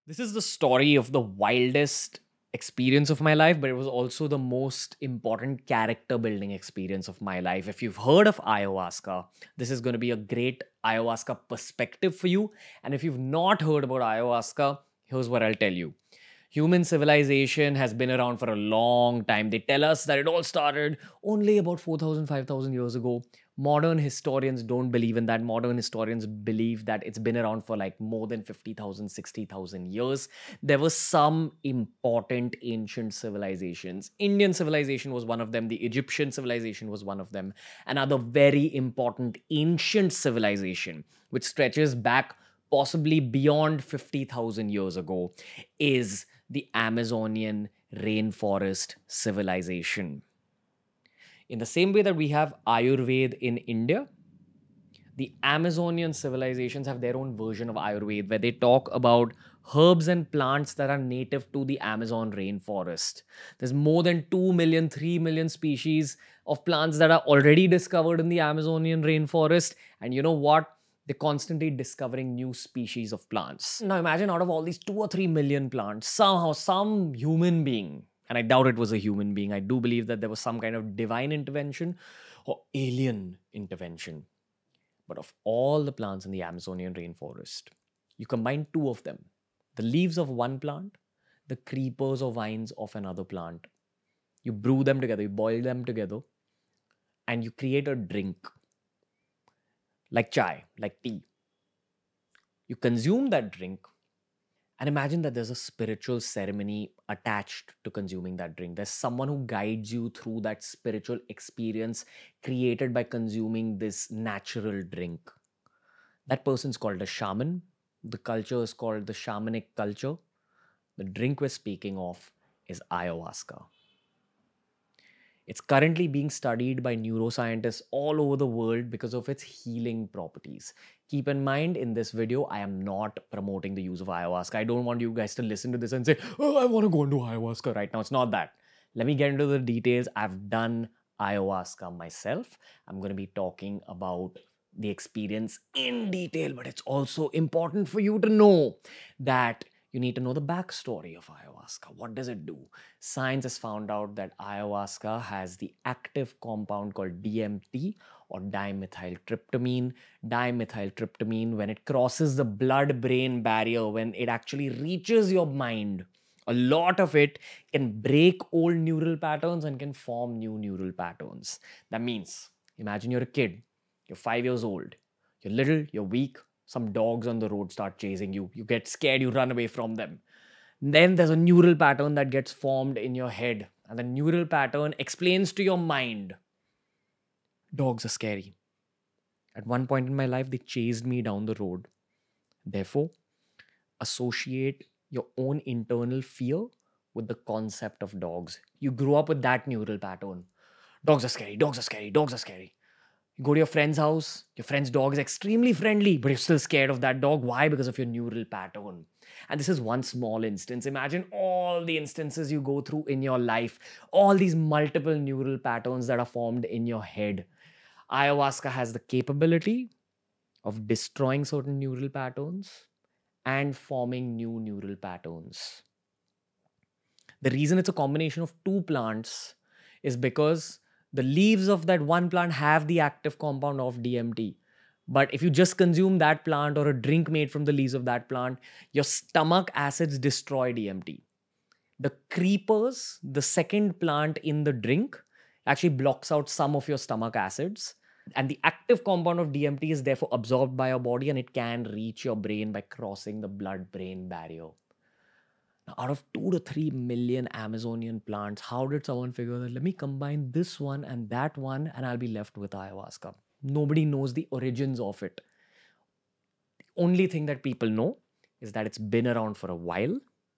This is the story of the wildest experience of my life, but it was also the most important character building experience of my life. If you've heard of ayahuasca, this is going to be a great ayahuasca perspective for you. And if you've not heard about ayahuasca, here's what I'll tell you. Human civilization has been around for a long time. They tell us that it all started only about 4,000, 5,000 years ago. Modern historians don't believe in that. Modern historians believe that it's been around for like more than 50,000, 60,000 years. There were some important ancient civilizations. Indian civilization was one of them. The Egyptian civilization was one of them. Another very important ancient civilization, which stretches back possibly beyond 50,000 years ago, is the Amazonian rainforest civilization. In the same way that we have Ayurveda in India, the Amazonian civilizations have their own version of Ayurveda where they talk about herbs and plants that are native to the Amazon rainforest. There's more than 2 million, 3 million species of plants that are already discovered in the Amazonian rainforest. And you know what? They're constantly discovering new species of plants. Now imagine out of all these 2 or 3 million plants, somehow some human being, and I doubt it was a human being, I do believe that there was some kind of divine intervention or alien intervention. But of all the plants in the Amazonian rainforest, you combine two of them, the leaves of one plant, the creepers or vines of another plant. You brew them together, you boil them together, and you create a drink like chai, like tea. You consume that drink and imagine that there's a spiritual ceremony attached to consuming that drink. There's someone who guides you through that spiritual experience created by consuming this natural drink. That person's called a shaman. The culture is called the shamanic culture. The drink we're speaking of is ayahuasca. It's currently being studied by neuroscientists all over the world because of its healing properties. Keep in mind, in this video, I am not promoting the use of ayahuasca. I don't want you guys to listen to this and say, oh, I want to go into ayahuasca right now. It's not that. Let me get into the details. I've done ayahuasca myself. I'm going to be talking about the experience in detail, but it's also important for you to know that you need to know the backstory of ayahuasca. What does it do? Science has found out that ayahuasca has the active compound called DMT or dimethyltryptamine. Dimethyltryptamine, when it crosses the blood brain barrier, when it actually reaches your mind, a lot of it can break old neural patterns and can form new neural patterns. That means, imagine you're a kid, you're 5 years old, you're little, you're weak, some dogs on the road start chasing you. You get scared, you run away from them. Then there's a neural pattern that gets formed in your head, and the neural pattern explains to your mind dogs are scary. At one point in my life, they chased me down the road. Therefore, associate your own internal fear with the concept of dogs. You grew up with that neural pattern. Dogs are scary, dogs are scary, dogs are scary. You go to your friend's house, your friend's dog is extremely friendly, but you're still scared of that dog. Why? Because of your neural pattern. And this is one small instance. Imagine all the instances you go through in your life, all these multiple neural patterns that are formed in your head. Ayahuasca has the capability of destroying certain neural patterns and forming new neural patterns. The reason it's a combination of two plants is because the leaves of that one plant have the active compound of DMT. But if you just consume that plant or a drink made from the leaves of that plant, your stomach acids destroy DMT. The creepers, the second plant in the drink, actually blocks out some of your stomach acids. And the active compound of DMT is therefore absorbed by your body and it can reach your brain by crossing the blood brain barrier. Now, out of 2 to 3 million Amazonian plants, how did someone figure that? Let me combine this one and that one, and I'll be left with ayahuasca. Nobody knows the origins of it. The only thing that people know is that it's been around for a while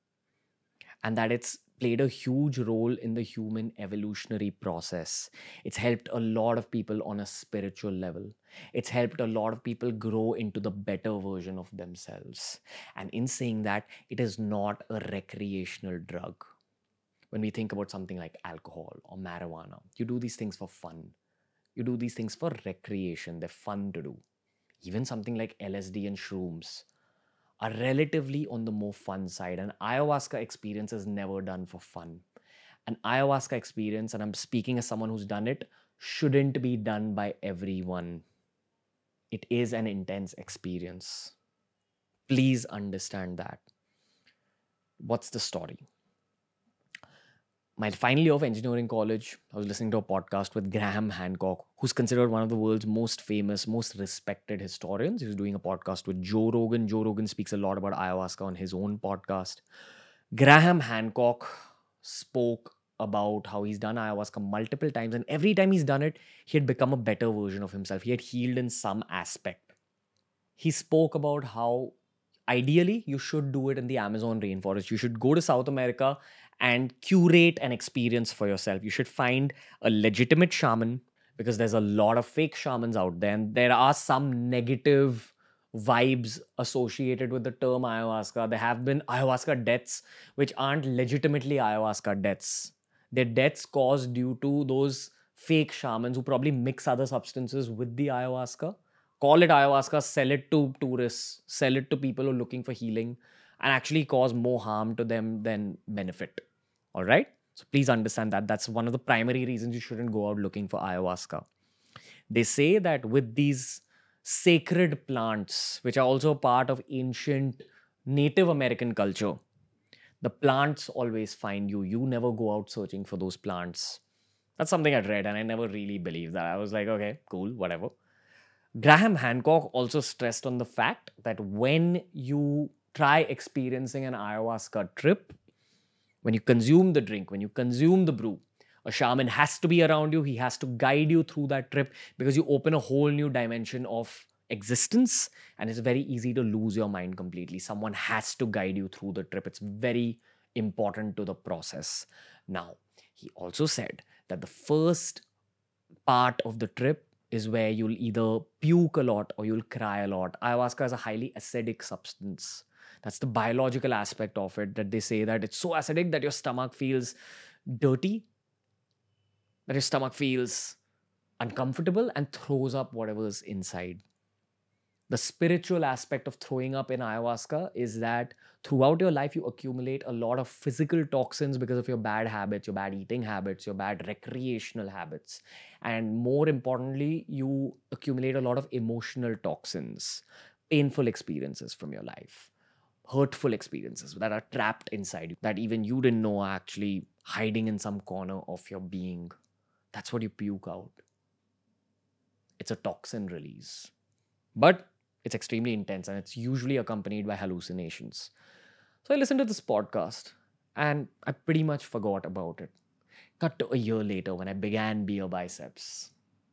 and that it's played a huge role in the human evolutionary process. It's helped a lot of people on a spiritual level. It's helped a lot of people grow into the better version of themselves. And in saying that, it is not a recreational drug. When we think about something like alcohol or marijuana, you do these things for fun. You do these things for recreation. They're fun to do. Even something like LSD and shrooms are relatively on the more fun side. An ayahuasca experience is never done for fun. An ayahuasca experience, and I'm speaking as someone who's done it, shouldn't be done by everyone. It is an intense experience. Please understand that. What's the story? My final year of engineering college, I was listening to a podcast with Graham Hancock, who's considered one of the world's most famous, most respected historians. He was doing a podcast with Joe Rogan. Joe Rogan speaks a lot about ayahuasca on his own podcast. Graham Hancock spoke about how he's done ayahuasca multiple times, and every time he's done it, he had become a better version of himself. He had healed in some aspect. He spoke about how ideally you should do it in the Amazon rainforest. You should go to South America and curate an experience for yourself. You should find a legitimate shaman, because there's a lot of fake shamans out there, and there are some negative vibes associated with the term ayahuasca. There have been ayahuasca deaths which aren't legitimately ayahuasca deaths. They're deaths caused due to those fake shamans who probably mix other substances with the ayahuasca, call it ayahuasca, sell it to tourists, sell it to people who are looking for healing, and actually cause more harm to them than benefit. All right? So please understand that. That's one of the primary reasons you shouldn't go out looking for ayahuasca. They say that with these sacred plants, which are also part of ancient Native American culture, the plants always find you. You never go out searching for those plants. That's something I'd read, and I never really believed that. I was like, okay, cool, whatever. Graham Hancock also stressed on the fact that when you try experiencing an ayahuasca trip, when you consume the drink, when you consume the brew, a shaman has to be around you. He has to guide you through that trip, because you open a whole new dimension of existence, and it's very easy to lose your mind completely. Someone has to guide you through the trip. It's very important to the process. Now, he also said that the first part of the trip is where you'll either puke a lot or you'll cry a lot. Ayahuasca is a highly acidic substance. That's the biological aspect of it, that they say that it's so acidic that your stomach feels dirty, that your stomach feels uncomfortable and throws up whatever's inside. The spiritual aspect of throwing up in ayahuasca is that throughout your life, you accumulate a lot of physical toxins because of your bad habits, your bad eating habits, your bad recreational habits. And more importantly, you accumulate a lot of emotional toxins, painful experiences from your life, hurtful experiences that are trapped inside you, that even you didn't know are actually hiding in some corner of your being. That's what you puke out. It's a toxin release. But it's extremely intense, and it's usually accompanied by hallucinations. So I listened to this podcast and I pretty much forgot about it. Cut to a year later when I began Beer Biceps.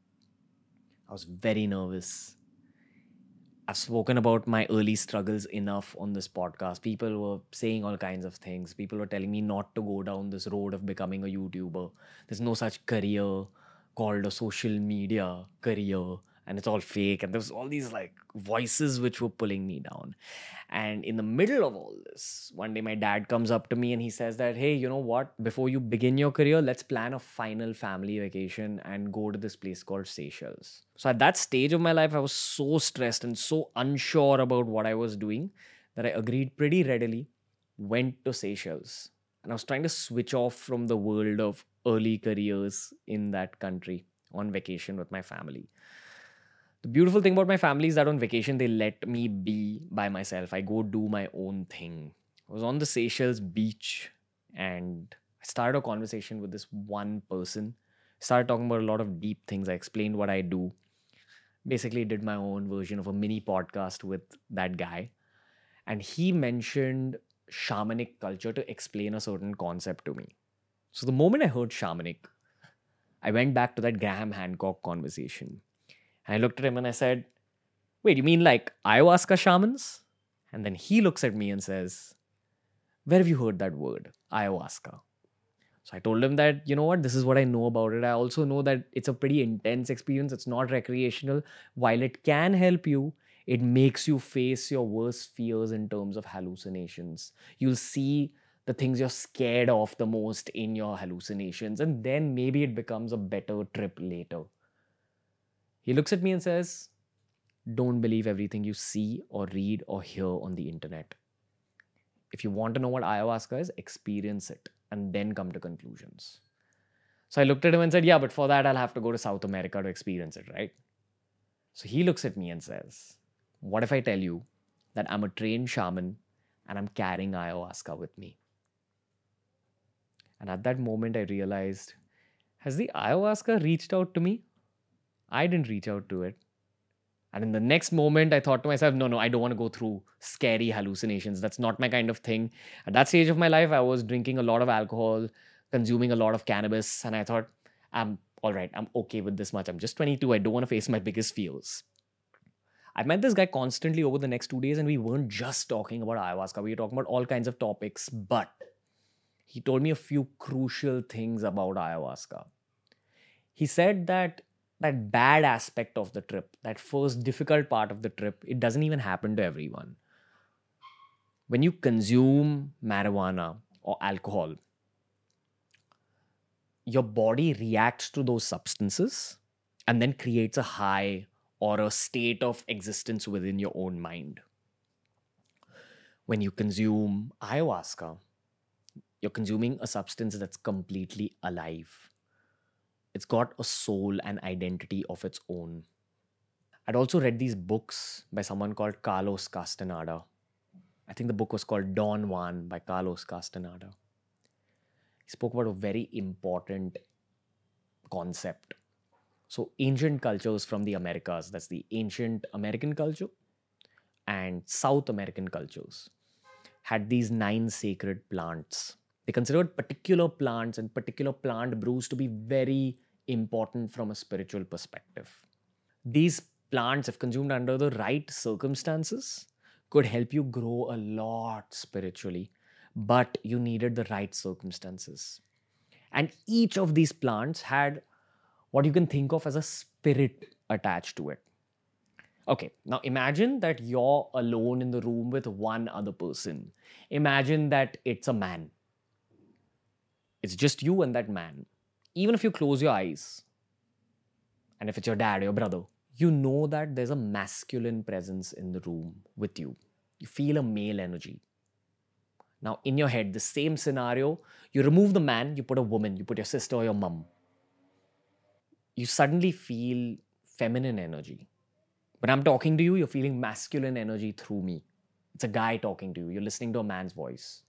I was very nervous. I've spoken about my early struggles enough on this podcast. People were saying all kinds of things. People were telling me not to go down this road of becoming a YouTuber. There's no such career called a social media career, and it's all fake. And there's all these like voices which were pulling me down. And in the middle of all this, one day my dad comes up to me and he says that, hey, you know what? Before you begin your career, let's plan a final family vacation and go to this place called Seychelles. So at that stage of my life, I was so stressed and so unsure about what I was doing that I agreed pretty readily, went to Seychelles. And I was trying to switch off from the world of early careers in that country on vacation with my family. The beautiful thing about my family is that on vacation, they let me be by myself. I go do my own thing. I was on the Seychelles beach and I started a conversation with this one person. Started talking about a lot of deep things. I explained what I do. Basically, did my own version of a mini podcast with that guy. And he mentioned shamanic culture to explain a certain concept to me. So the moment I heard shamanic, I went back to that Graham Hancock conversation. And I looked at him and I said, wait, you mean like ayahuasca shamans? And then he looks at me and says, where have you heard that word, ayahuasca? So I told him that, you know what, this is what I know about it. I also know that it's a pretty intense experience. It's not recreational. While it can help you, it makes you face your worst fears in terms of hallucinations. You'll see the things you're scared of the most in your hallucinations, and then maybe it becomes a better trip later. He looks at me and says, don't believe everything you see or read or hear on the internet. If you want to know what ayahuasca is, experience it and then come to conclusions. So I looked at him and said, yeah, but for that, I'll have to go to South America to experience it, right? So he looks at me and says, what if I tell you that I'm a trained shaman and I'm carrying ayahuasca with me? And at that moment, I realized, has the ayahuasca reached out to me? I didn't reach out to it. And in the next moment, I thought to myself, no, I don't want to go through scary hallucinations. That's not my kind of thing. At that stage of my life, I was drinking a lot of alcohol, consuming a lot of cannabis. And I thought, I'm all right. I'm okay with this much. I'm just 22. I don't want to face my biggest fears. I met this guy constantly over the next 2 days, and we weren't just talking about ayahuasca. We were talking about all kinds of topics. But he told me a few crucial things about ayahuasca. He said that bad aspect of the trip, that first difficult part of the trip, it doesn't even happen to everyone. When you consume marijuana or alcohol, your body reacts to those substances and then creates a high or a state of existence within your own mind. When you consume ayahuasca, you're consuming a substance that's completely alive. It's got a soul and identity of its own. I'd also read these books by someone called Carlos Castaneda. I think the book was called Don Juan by Carlos Castaneda. He spoke about a very important concept. So ancient cultures from the Americas, that's the ancient American culture, and South American cultures, had these 9 sacred plants. They considered particular plants and particular plant brews to be very important from a spiritual perspective. These plants, if consumed under the right circumstances, could help you grow a lot spiritually, but you needed the right circumstances. And each of these plants had what you can think of as a spirit attached to it. Okay, now imagine that you're alone in the room with one other person. Imagine that it's a man. It's just you and that man. Even if you close your eyes, and if it's your dad or your brother, you know that there's a masculine presence in the room with you. You feel a male energy. Now, in your head, the same scenario, you remove the man, you put a woman, you put your sister or your mum. You suddenly feel feminine energy. When I'm talking to you, you're feeling masculine energy through me. It's a guy talking to you. You're listening to a man's voice.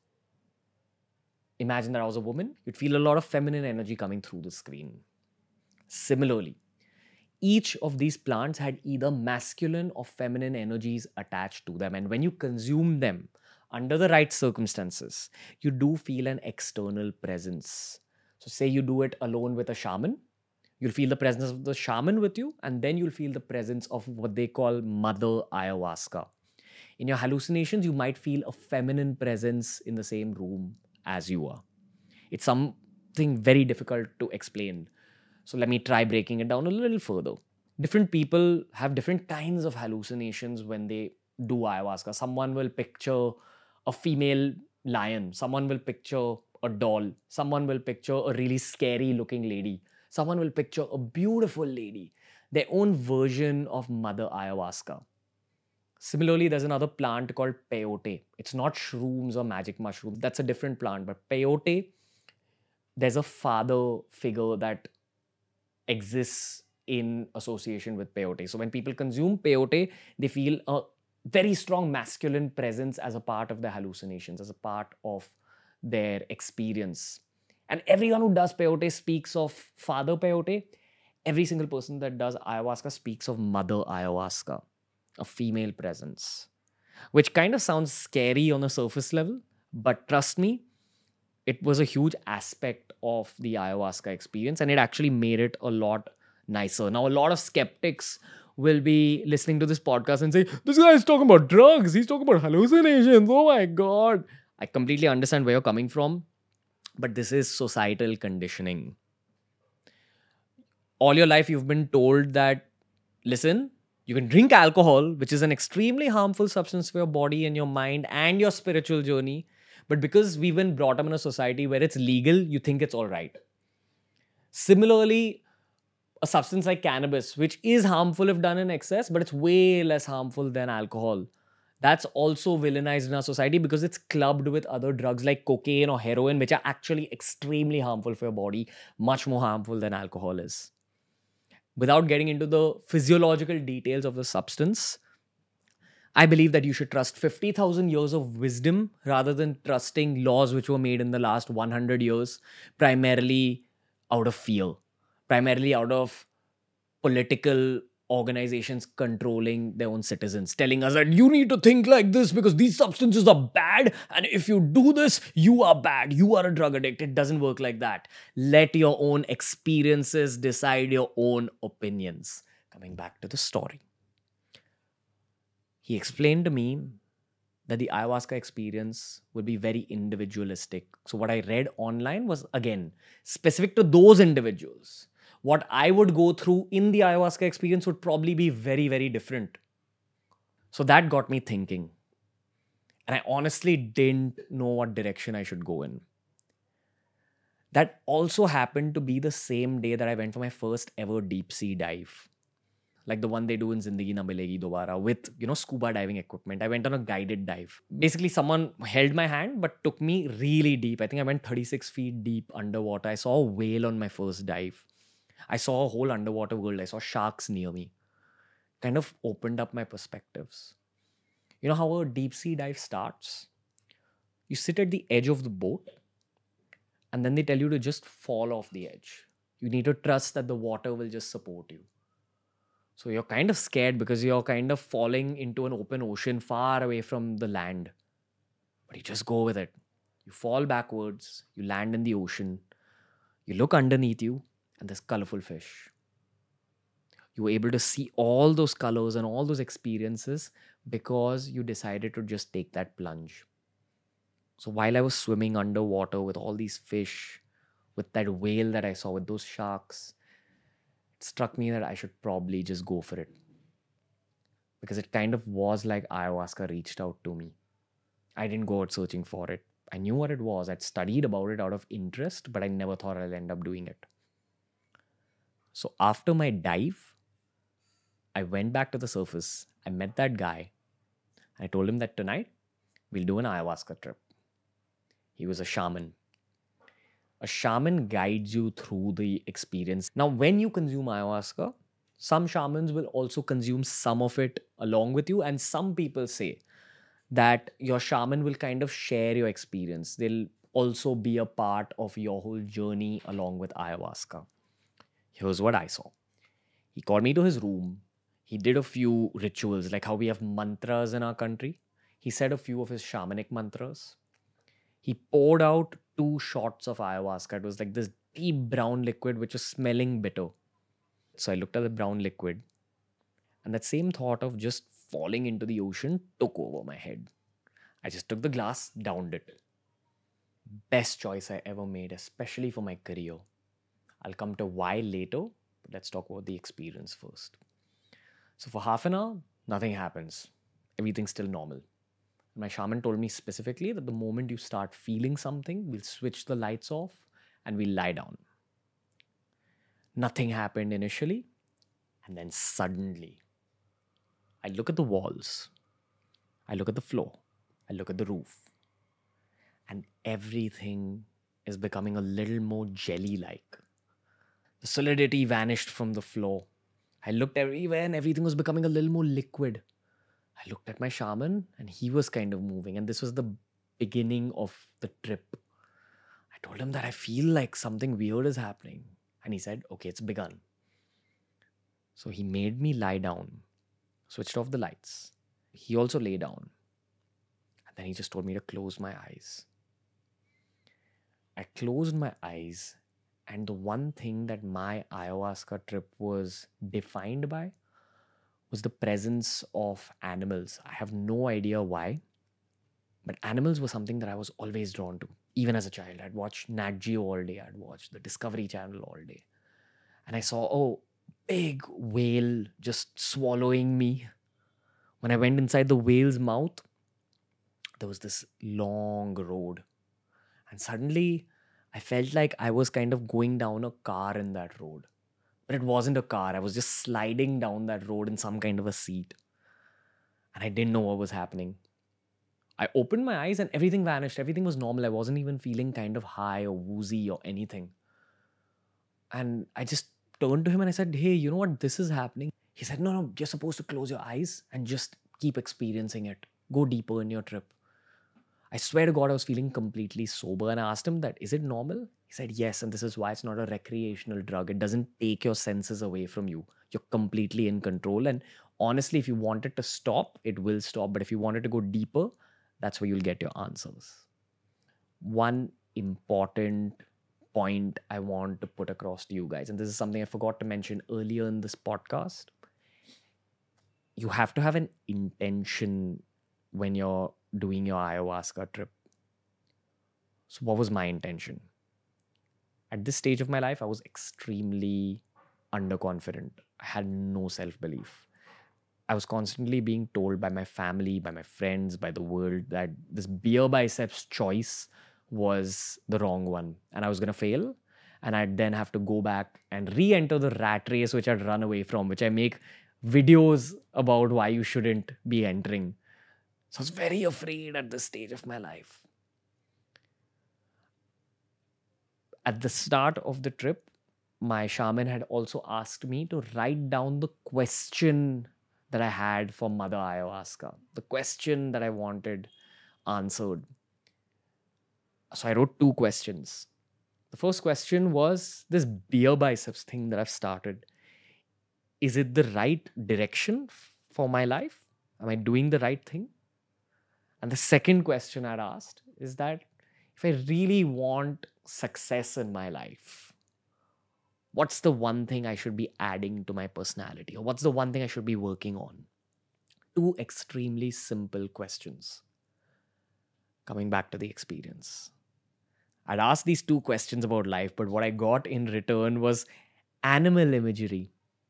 Imagine that I was a woman, you'd feel a lot of feminine energy coming through the screen. Similarly, each of these plants had either masculine or feminine energies attached to them. And when you consume them under the right circumstances, you do feel an external presence. So say you do it alone with a shaman, you'll feel the presence of the shaman with you, and then you'll feel the presence of what they call Mother Ayahuasca. In your hallucinations, you might feel a feminine presence in the same room as you are. It's something very difficult to explain. So let me try breaking it down a little further. Different people have different kinds of hallucinations when they do ayahuasca. Someone will picture a female lion. Someone will picture a doll. Someone will picture a really scary looking lady. Someone will picture a beautiful lady. Their own version of Mother Ayahuasca. Similarly, there's another plant called peyote. It's not shrooms or magic mushrooms. That's a different plant. But peyote, there's a father figure that exists in association with peyote. So when people consume peyote, they feel a very strong masculine presence as a part of their hallucinations, as a part of their experience. And everyone who does peyote speaks of Father Peyote. Every single person that does ayahuasca speaks of Mother Ayahuasca, a female presence, which kind of sounds scary on a surface level, but trust me, it was a huge aspect of the ayahuasca experience, and it actually made it a lot nicer. Now, a lot of skeptics will be listening to this podcast and say, this guy is talking about drugs, he's talking about hallucinations, oh my God. I completely understand where you're coming from, but this is societal conditioning. All your life, you've been told that, listen, you can drink alcohol, which is an extremely harmful substance for your body and your mind and your spiritual journey. But because we've been brought up in a society where it's legal, you think it's all right. Similarly, a substance like cannabis, which is harmful if done in excess, but it's way less harmful than alcohol. That's also villainized in our society because it's clubbed with other drugs like cocaine or heroin, which are actually extremely harmful for your body, much more harmful than alcohol is. Without getting into the physiological details of the substance, I believe that you should trust 50,000 years of wisdom rather than trusting laws which were made in the last 100 years, primarily out of fear, primarily out of political organizations controlling their own citizens, telling us that you need to think like this because these substances are bad. And if you do this, you are bad. You are a drug addict. It doesn't work like that. Let your own experiences decide your own opinions. Coming back to the story, he explained to me that the ayahuasca experience would be very individualistic. So, what I read online was again specific to those individuals. What I would go through in the ayahuasca experience would probably be very, very different. So, that got me thinking. And I honestly didn't know what direction I should go in. That also happened to be the same day that I went for my first ever deep sea dive, like the one they do in Zindagi Na Milegi Dobara with, scuba diving equipment. I went on a guided dive. Basically, someone held my hand but took me really deep. I think I went 36 feet deep underwater. I saw a whale on my first dive. I saw a whole underwater world. I saw sharks near me. Kind of opened up my perspectives. You know how a deep sea dive starts? You sit at the edge of the boat and then they tell you to just fall off the edge. You need to trust that the water will just support you. So you're kind of scared because you're kind of falling into an open ocean far away from the land. But you just go with it. You fall backwards, you land in the ocean, you look underneath you, and there's colorful fish. You were able to see all those colors and all those experiences because you decided to just take that plunge. So while I was swimming underwater with all these fish, with that whale that I saw, with those sharks, it struck me that I should probably just go for it. Because it kind of was like ayahuasca reached out to me. I didn't go out searching for it. I knew what it was. I'd studied about it out of interest, but I never thought I'd end up doing it. So after my dive, I went back to the surface. I met that guy. I told him that tonight we'll do an ayahuasca trip. He was a shaman. A shaman guides you through the experience. Now, when you consume ayahuasca, some shamans will also consume some of it along with you. And some people say that your shaman will kind of share your experience. They'll also be a part of your whole journey along with ayahuasca. Here's what I saw. He called me to his room. He did a few rituals, like how we have mantras in our country. He said a few of his shamanic mantras. He poured out 2 shots of ayahuasca. It was like this deep brown liquid which was smelling bitter. So I looked at the brown liquid, and that same thought of just falling into the ocean took over my head. I just took the glass, downed it. Best choice I ever made, especially for my career. I'll come to why later, but let's talk about the experience first. So for half an hour, nothing happens. Everything's still normal. My shaman told me specifically that the moment you start feeling something, we'll switch the lights off and we'll lie down. Nothing happened initially, and then suddenly, I look at the walls, I look at the floor, I look at the roof, and everything is becoming a little more jelly like. The solidity vanished from the floor. I looked everywhere and everything was becoming a little more liquid. I looked at my shaman and he was kind of moving, and this was the beginning of the trip. I told him that I feel like something weird is happening. And he said, okay, it's begun. So he made me lie down, switched off the lights. He also lay down. And then he just told me to close my eyes. I closed my eyes, and the one thing that my ayahuasca trip was defined by was the presence of animals. I have no idea why, but animals were something that I was always drawn to. Even as a child, I'd watch Nat Geo all day. I'd watch the Discovery Channel all day. And I saw, big whale just swallowing me. When I went inside the whale's mouth, there was this long road. And suddenly, I felt like I was kind of going down a car in that road. But it wasn't a car. I was just sliding down that road in some kind of a seat. And I didn't know what was happening. I opened my eyes and everything vanished. Everything was normal. I wasn't even feeling kind of high or woozy or anything. And I just turned to him and I said, "Hey, you know what? This is happening." He said, "No, no, you're supposed to close your eyes and just keep experiencing it. Go deeper in your trip." I swear to God, I was feeling completely sober. And I asked him that, "Is it normal?" He said, "Yes. And this is why it's not a recreational drug. It doesn't take your senses away from you. You're completely in control. And honestly, if you want it to stop, it will stop. But if you want it to go deeper, that's where you'll get your answers." One important point I want to put across to you guys, and this is something I forgot to mention earlier in this podcast. You have to have an intention when you're doing your ayahuasca trip. So, what was my intention? At this stage of my life, I was extremely underconfident. I had no self belief. I was constantly being told by my family, by my friends, by the world that this beer biceps choice was the wrong one and I was going to fail. And I'd then have to go back and re enter the rat race, which I'd run away from, which I make videos about why you shouldn't be entering. So I was very afraid at this stage of my life. At the start of the trip, my shaman had also asked me to write down the question that I had for Mother Ayahuasca, the question that I wanted answered. So I wrote two questions. The first question was, this beer biceps thing that I've started, is it the right direction for my life? Am I doing the right thing? And the second question I'd asked is that, if I really want success in my life, what's the one thing I should be adding to my personality? Or what's the one thing I should be working on? Two extremely simple questions. Coming back to the experience, I'd asked these two questions about life, but what I got in return was animal imagery.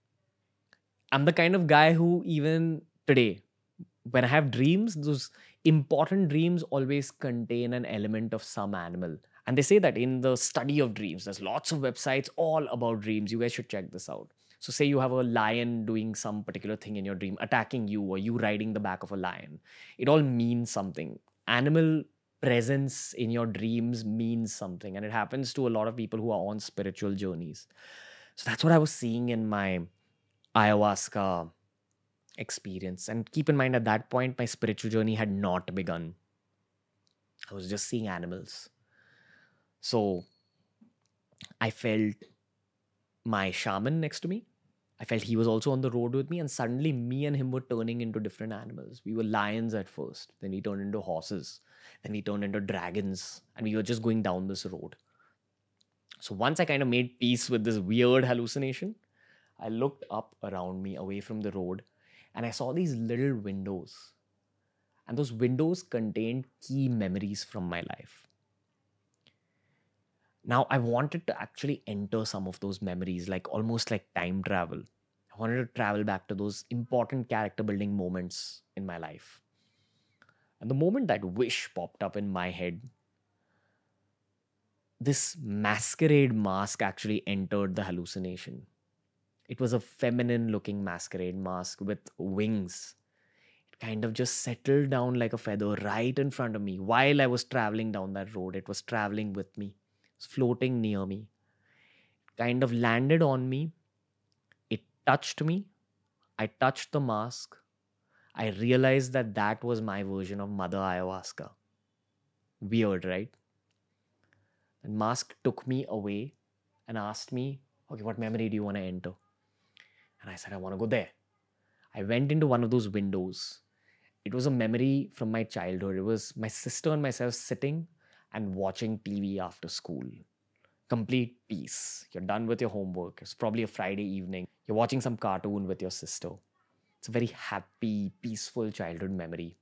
I'm the kind of guy who, even today, when I have dreams, those important dreams always contain an element of some animal. And they say that in the study of dreams, there's lots of websites all about dreams. You guys should check this out. So, say you have a lion doing some particular thing in your dream, attacking you, or you riding the back of a lion. It all means something. Animal presence in your dreams means something. And it happens to a lot of people who are on spiritual journeys. So, that's what I was seeing in my ayahuasca experience. And keep in mind, at that point, my spiritual journey had not begun. I was just seeing animals. So I felt my shaman next to me. I felt he was also on the road with me, and suddenly me and him were turning into different animals. We were lions at first, then we turned into horses, then we turned into dragons, and we were just going down this road. So once I kind of made peace with this weird hallucination, I looked up around me away from the road and I saw these little windows. And those windows contained key memories from my life. Now, I wanted to actually enter some of those memories, like almost like time travel. I wanted to travel back to those important character building moments in my life. And the moment that wish popped up in my head, this masquerade mask actually entered the hallucination. It was a feminine looking masquerade mask with wings. It kind of just settled down like a feather right in front of me while I was traveling down that road. It was traveling with me, it was floating near me. It kind of landed on me. It touched me. I touched the mask. I realized that that was my version of Mother Ayahuasca. Weird, right? And mask took me away and asked me, "Okay, what memory do you want to enter?" And I said, "I want to go there." I went into one of those windows. It was a memory from my childhood. It was my sister and myself sitting and watching TV after school. Complete peace. You're done with your homework. It's probably a Friday evening. You're watching some cartoon with your sister. It's a very happy, peaceful childhood memory.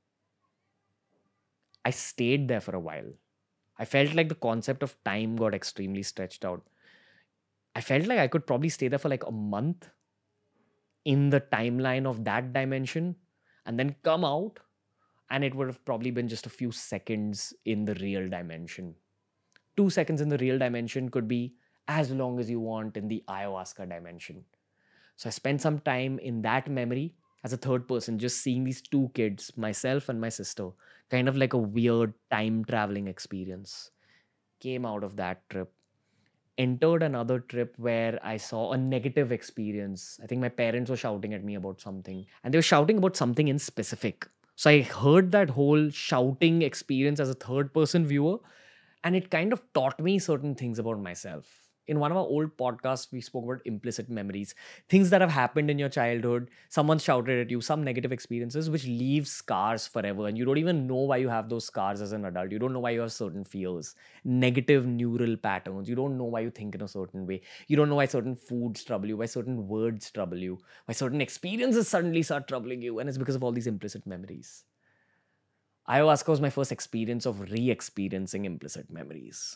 I stayed there for a while. I felt like the concept of time got extremely stretched out. I felt like I could probably stay there for like a month in the timeline of that dimension and then come out, and it would have probably been just a few seconds in the real dimension. 2 seconds in the real dimension could be as long as you want in the ayahuasca dimension. So I spent some time in that memory as a third person, just seeing these two kids, myself and my sister, kind of like a weird time traveling experience. Came out of that trip, entered another trip where I saw a negative experience. I think my parents were shouting at me about something, and they were shouting about something in specific. So I heard that whole shouting experience as a third person viewer, and it kind of taught me certain things about myself. In one of our old podcasts, we spoke about implicit memories, things that have happened in your childhood. Someone shouted at you, some negative experiences, which leave scars forever. And you don't even know why you have those scars as an adult. You don't know why you have certain fears, negative neural patterns. You don't know why you think in a certain way. You don't know why certain foods trouble you, why certain words trouble you, why certain experiences suddenly start troubling you. And it's because of all these implicit memories. Ayahuasca was my first experience of re experiencing implicit memories.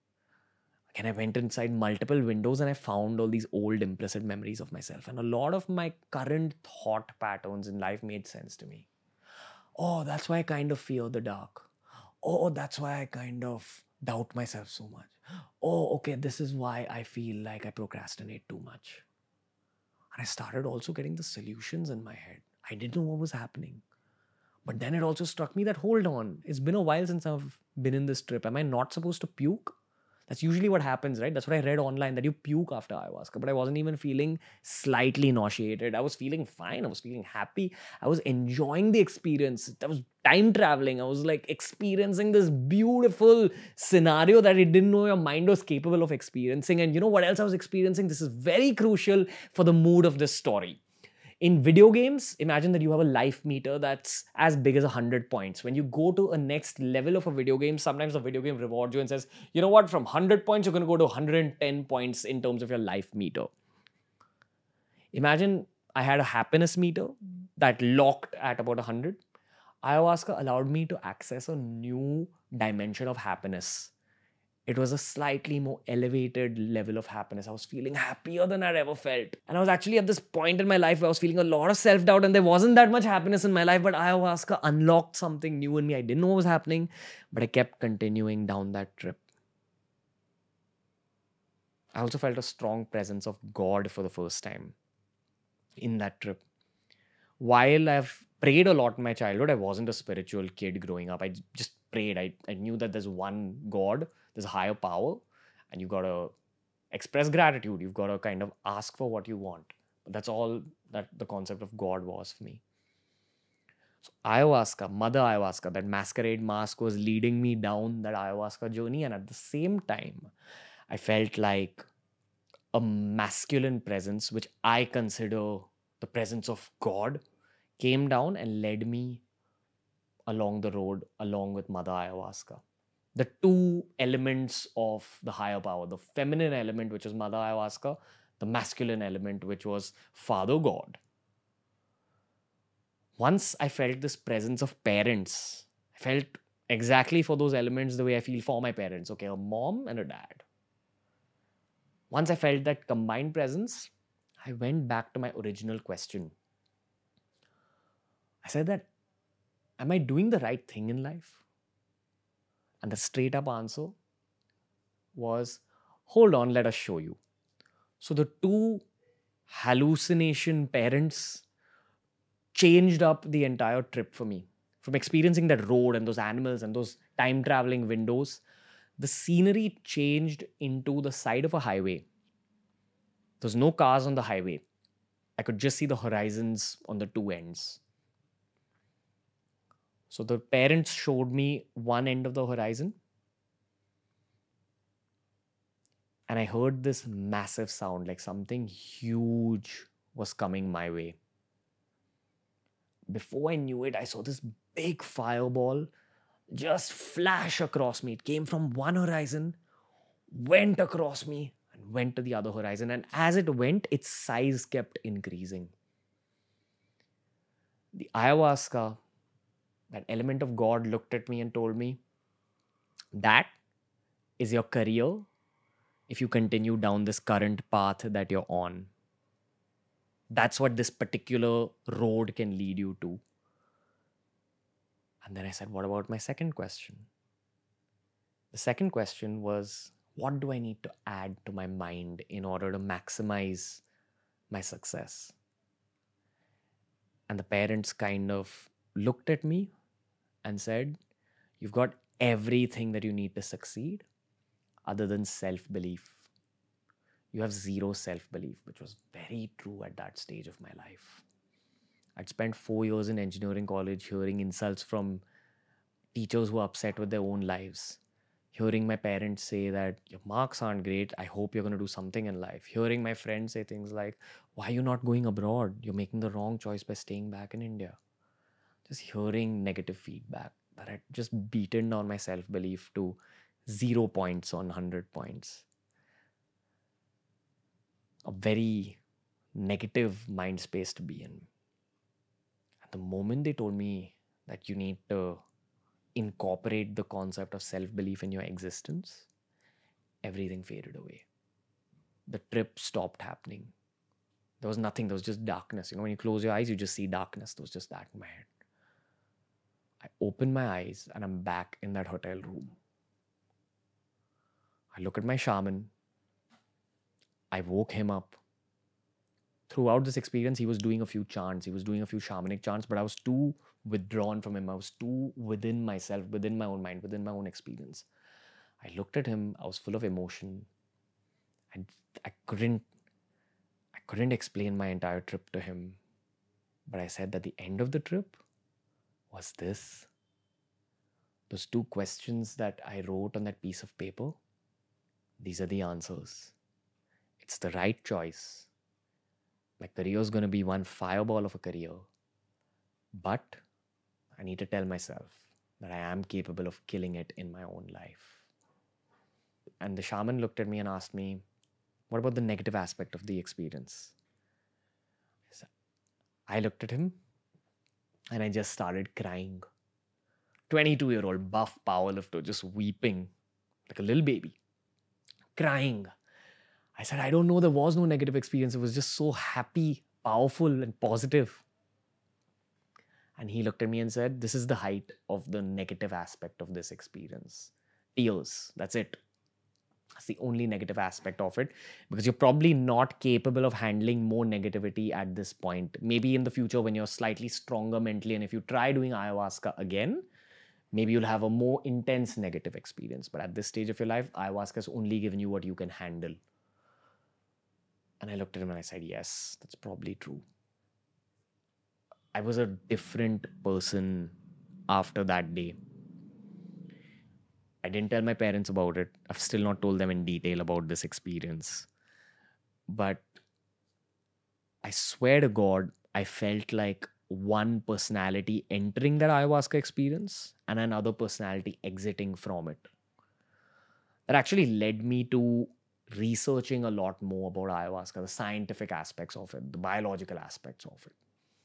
Again, I went inside multiple windows and I found all these old implicit memories of myself. And a lot of my current thought patterns in life made sense to me. Oh, that's why I kind of fear the dark. Oh, that's why I kind of doubt myself so much. Oh, okay, this is why I feel like I procrastinate too much. And I started also getting the solutions in my head. I didn't know what was happening. But then it also struck me that, hold on, it's been a while since I've been in this trip. Am I not supposed to puke? That's usually what happens, right? That's what I read online, that you puke after ayahuasca. But I wasn't even feeling slightly nauseated. I was feeling fine. I was feeling happy. I was enjoying the experience. I was time traveling. I was like experiencing this beautiful scenario that I didn't know your mind was capable of experiencing. And you know what else I was experiencing? This is very crucial for the mood of this story. In video games, imagine that you have a life meter that's as big as 100 points. When you go to a next level of a video game, sometimes the video game rewards you and says, you know what, from 100 points, you're going to go to 110 points in terms of your life meter. Imagine I had a happiness meter that locked at about 100. Ayahuasca allowed me to access a new dimension of happiness. It was a slightly more elevated level of happiness. I was feeling happier than I'd ever felt. And I was actually at this point in my life where I was feeling a lot of self doubt and there wasn't that much happiness in my life. But ayahuasca unlocked something new in me. I didn't know what was happening, but I kept continuing down that trip. I also felt a strong presence of God for the first time in that trip. While I've prayed a lot in my childhood, I wasn't a spiritual kid growing up. I just prayed. I knew that there's one God, there's a higher power, and you gotta express gratitude. You've got to kind of ask for what you want. But that's all that the concept of God was for me. So ayahuasca, mother ayahuasca, that masquerade mask was leading me down that ayahuasca journey. And at the same time, I felt like a masculine presence, which I consider the presence of God, came down and led me along the road along with mother ayahuasca. The two elements of the higher power, the feminine element, which was Mother Ayahuasca, the masculine element, which was Father God. Once I felt this presence of parents, I felt exactly for those elements the way I feel for my parents. Okay, a mom and a dad. Once I felt that combined presence, I went back to my original question. I said that, am I doing the right thing in life? And the straight up answer was, hold on, let us show you. So the two hallucination parents changed up the entire trip for me. From experiencing that road and those animals and those time traveling windows, the scenery changed into the side of a highway. There's no cars on the highway. I could just see the horizons on the two ends. So the parents showed me one end of the horizon, and I heard this massive sound, like something huge was coming my way. Before I knew it, I saw this big fireball just flash across me. It came from one horizon, went across me, and went to the other horizon. And as it went, its size kept increasing. The ayahuasca, that element of God, looked at me and told me, that is your career if you continue down this current path that you're on. That's what this particular road can lead you to. And then I said, what about my second question? The second question was, What do I need to add to my mind in order to maximize my success? And the parents kind of looked at me and said, you've got everything that you need to succeed other than self belief. You have zero self belief, which was very true at that stage of my life. I'd spent 4 years in engineering college hearing insults from teachers who are upset with their own lives. Hearing my parents say that your marks aren't great, I hope you're going to do something in life. Hearing my friends say things like, why are you not going abroad? You're making the wrong choice by staying back in India. Just hearing negative feedback that had just beaten down my self belief to 0 points on 100 points. A very negative mind space to be in. At the moment they told me that you need to incorporate the concept of self belief in your existence, everything faded away. The trip stopped happening. There was nothing, there was just darkness. When you close your eyes, you just see darkness. There was just that in my head. I open my eyes and I'm back in that hotel room. I look at my shaman. I woke him up. Throughout this experience, he was doing a few chants. He was doing a few shamanic chants, but I was too withdrawn from him. I was too within myself, within my own mind, within my own experience. I looked at him. I was full of emotion. And I couldn't explain my entire trip to him. But I said that the end of the trip was this. Those two questions that I wrote on that piece of paper, these are the answers. It's the right choice. My career is going to be one fireball of a career. But I need to tell myself that I am capable of killing it in my own life. And the shaman looked at me and asked me, what about the negative aspect of the experience? I looked at him and I just started crying. 22-year-old buff powerlifter just weeping like a little baby, crying. I said, I don't know, there was no negative experience. It was just so happy, powerful, and positive. And he looked at me and said, this is the height of the negative aspect of this experience. Tears, that's it. That's the only negative aspect of it, because you're probably not capable of handling more negativity at this point. Maybe in the future when you're slightly stronger mentally, and if you try doing ayahuasca again, maybe you'll have a more intense negative experience. But at this stage of your life, ayahuasca has only given you what you can handle. And I looked at him and I said, yes, that's probably true. I was a different person after that day. I didn't tell my parents about it. I've still not told them in detail about this experience. But I swear to God, I felt like one personality entering that ayahuasca experience and another personality exiting from it. That actually led me to researching a lot more about ayahuasca, the scientific aspects of it, the biological aspects of it.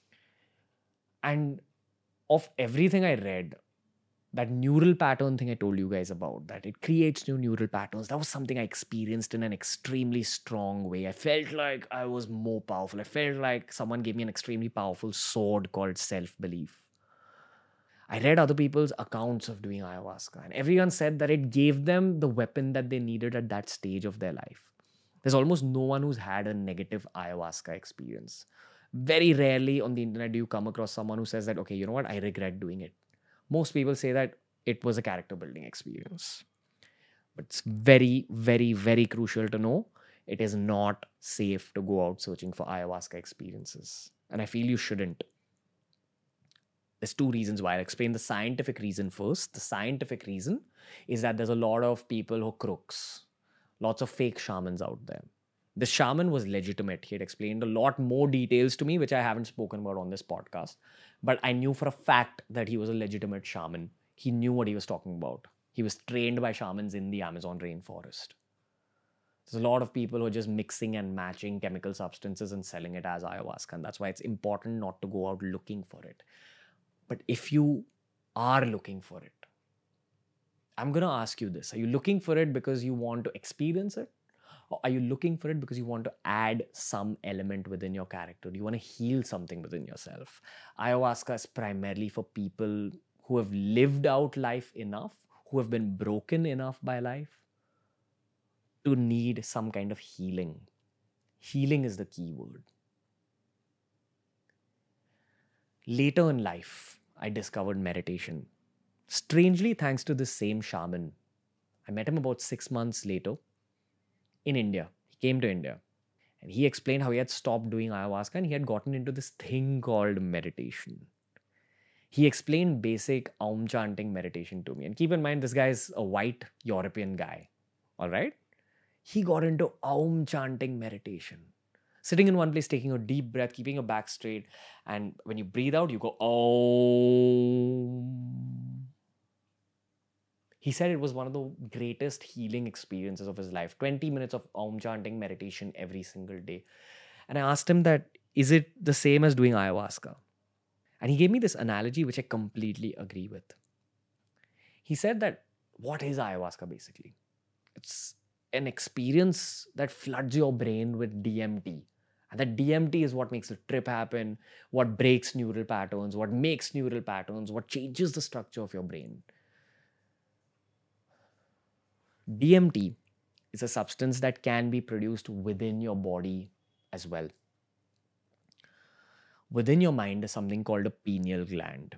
And of everything I read, that neural pattern thing I told you guys about, that it creates new neural patterns, that was something I experienced in an extremely strong way. I felt like I was more powerful. I felt like someone gave me an extremely powerful sword called self-belief. I read other people's accounts of doing ayahuasca, and everyone said that it gave them the weapon that they needed at that stage of their life. There's almost no one who's had a negative ayahuasca experience. Very rarely on the internet do you come across someone who says that, okay, you know what, I regret doing it. Most people say that it was a character building experience. But it's very, very, very crucial to know it is not safe to go out searching for ayahuasca experiences. And I feel you shouldn't. There's two reasons why. I'll explain the scientific reason first. The scientific reason is that there's a lot of people who are crooks, lots of fake shamans out there. The shaman was legitimate. He had explained a lot more details to me, which I haven't spoken about on this podcast. But I knew for a fact that he was a legitimate shaman. He knew what he was talking about. He was trained by shamans in the Amazon rainforest. There's a lot of people who are just mixing and matching chemical substances and selling it as ayahuasca. And that's why it's important not to go out looking for it. But if you are looking for it, I'm going to ask you this. Are you looking for it because you want to experience it? Or are you looking for it because you want to add some element within your character? Do you want to heal something within yourself? Ayahuasca is primarily for people who have lived out life enough, who have been broken enough by life, to need some kind of healing. Healing is the key word. Later in life, I discovered meditation. Strangely, thanks to this same shaman. I met him about 6 months later in India. He came to India and he explained how he had stopped doing ayahuasca and he had gotten into this thing called meditation. He explained basic Aum chanting meditation to me. And keep in mind, this guy is a white European guy. All right? He got into Aum chanting meditation. Sitting in one place, taking a deep breath, keeping your back straight. And when you breathe out, you go Aum. He said it was one of the greatest healing experiences of his life. 20 minutes of Aum chanting meditation every single day. And I asked him that, is it the same as doing ayahuasca? And he gave me this analogy, which I completely agree with. He said that what is ayahuasca basically? It's an experience that floods your brain with DMT. And that DMT is what makes the trip happen, what breaks neural patterns, what makes neural patterns, what changes the structure of your brain. DMT is a substance that can be produced within your body as well. Within your mind is something called a pineal gland.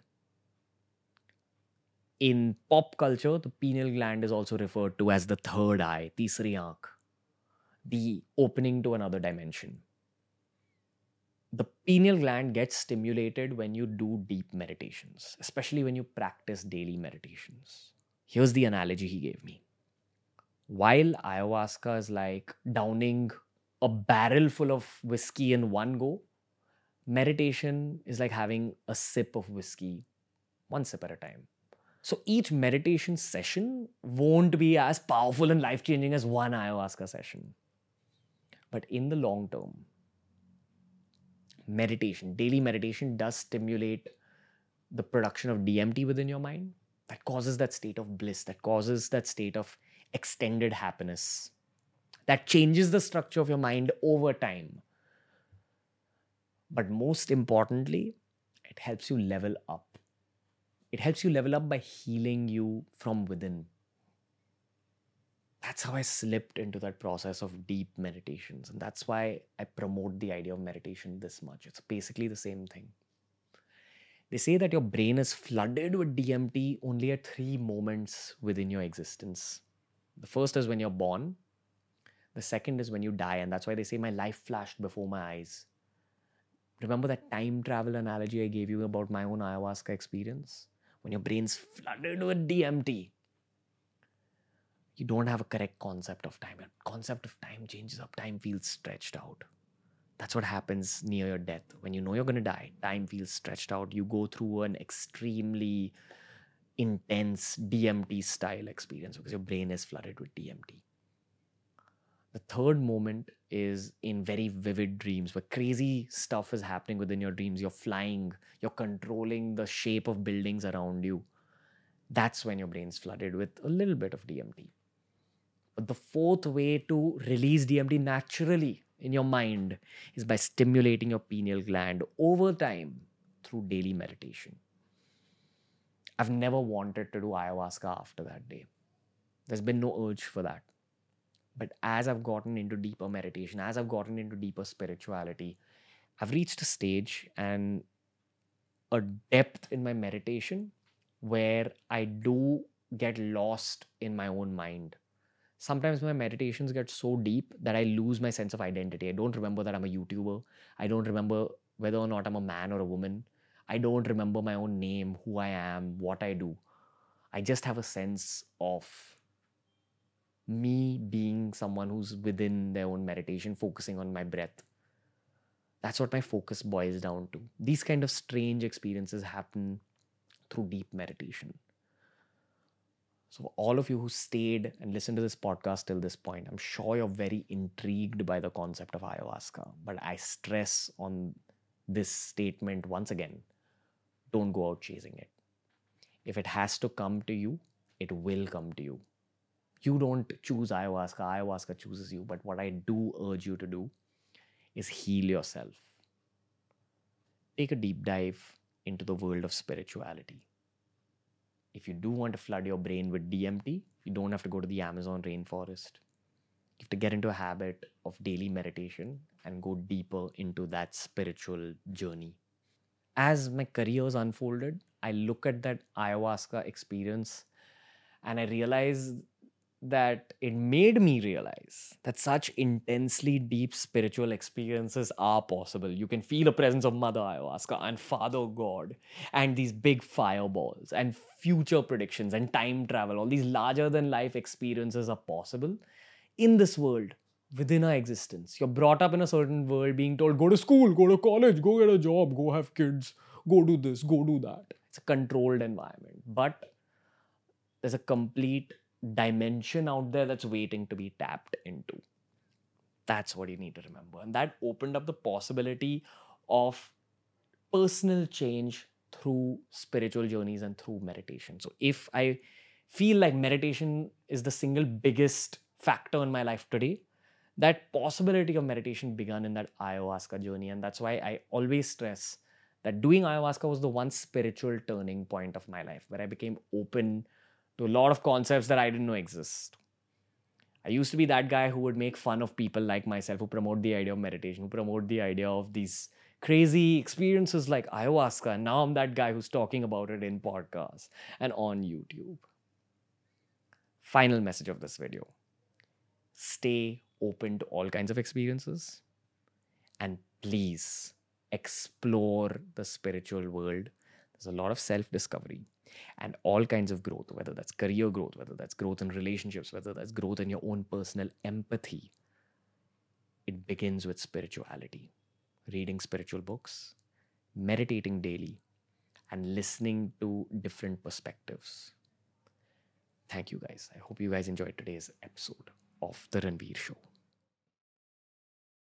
In pop culture, the pineal gland is also referred to as the third eye, tisri aankh, the opening to another dimension. The pineal gland gets stimulated when you do deep meditations, especially when you practice daily meditations. Here's the analogy he gave me. While ayahuasca is like downing a barrel full of whiskey in one go, meditation is like having a sip of whiskey, one sip at a time. So each meditation session won't be as powerful and life changing as one ayahuasca session. But in the long term, meditation, daily meditation, does stimulate the production of DMT within your mind that causes that state of bliss, that causes that state of extended happiness, that changes the structure of your mind over time. But most importantly, it helps you level up. It helps you level up by healing you from within. That's how I slipped into that process of deep meditations. And that's why I promote the idea of meditation this much. It's basically the same thing. They say that your brain is flooded with DMT only at 3 moments within your existence. The first is when you're born. The second is when you die. And that's why they say my life flashed before my eyes. Remember that time travel analogy I gave you about my own ayahuasca experience? When your brain's flooded with DMT, you don't have a correct concept of time. Your concept of time changes up. Time feels stretched out. That's what happens near your death. When you know you're going to die, time feels stretched out. You go through an extremely intense DMT style experience because your brain is flooded with DMT. The third moment is in very vivid dreams where crazy stuff is happening within your dreams. You're flying, you're controlling the shape of buildings around you. That's when your brain's flooded with a little bit of DMT. But the fourth way to release DMT naturally in your mind is by stimulating your pineal gland over time through daily meditation. I've never wanted to do ayahuasca after that day. There's been no urge for that. But as I've gotten into deeper meditation, as I've gotten into deeper spirituality, I've reached a stage and a depth in my meditation where I do get lost in my own mind. Sometimes my meditations get so deep that I lose my sense of identity. I don't remember that I'm a YouTuber. I don't remember whether or not I'm a man or a woman. I don't remember my own name, who I am, what I do. I just have a sense of me being someone who's within their own meditation, focusing on my breath. That's what my focus boils down to. These kind of strange experiences happen through deep meditation. So, all of you who stayed and listened to this podcast till this point, I'm sure you're very intrigued by the concept of ayahuasca. But I stress on this statement once again: don't go out chasing it. If it has to come to you, it will come to you. You don't choose ayahuasca, ayahuasca chooses you. But what I do urge you to do is heal yourself. Take a deep dive into the world of spirituality. If you do want to flood your brain with DMT, you don't have to go to the Amazon rainforest. You have to get into a habit of daily meditation and go deeper into that spiritual journey. As my careers unfolded, I look at that ayahuasca experience and I realize that it made me realize that such intensely deep spiritual experiences are possible. You can feel the presence of Mother Ayahuasca and Father God and these big fireballs and future predictions and time travel. All these larger than life experiences are possible in this world within our existence. You're brought up in a certain world being told, go to school, go to college, go get a job, go have kids, go do this, go do that. It's a controlled environment. But there's a complete dimension out there that's waiting to be tapped into. That's what you need to remember. And that opened up the possibility of personal change through spiritual journeys and through meditation. So if I feel like meditation is the single biggest factor in my life today, that possibility of meditation began in that ayahuasca journey. And that's why I always stress that doing ayahuasca was the one spiritual turning point of my life where I became open to a lot of concepts that I didn't know exist. I used to be that guy who would make fun of people like myself who promote the idea of meditation, who promote the idea of these crazy experiences like ayahuasca. And now I'm that guy who's talking about it in podcasts and on YouTube. Final message of this video: stay open to all kinds of experiences and please explore the spiritual world. There's a lot of self discovery and all kinds of growth, whether that's career growth, whether that's growth in relationships, whether that's growth in your own personal empathy. It begins with spirituality, reading spiritual books, meditating daily, and listening to different perspectives. Thank you guys. I hope you guys enjoyed today's episode of The Ranveer Show.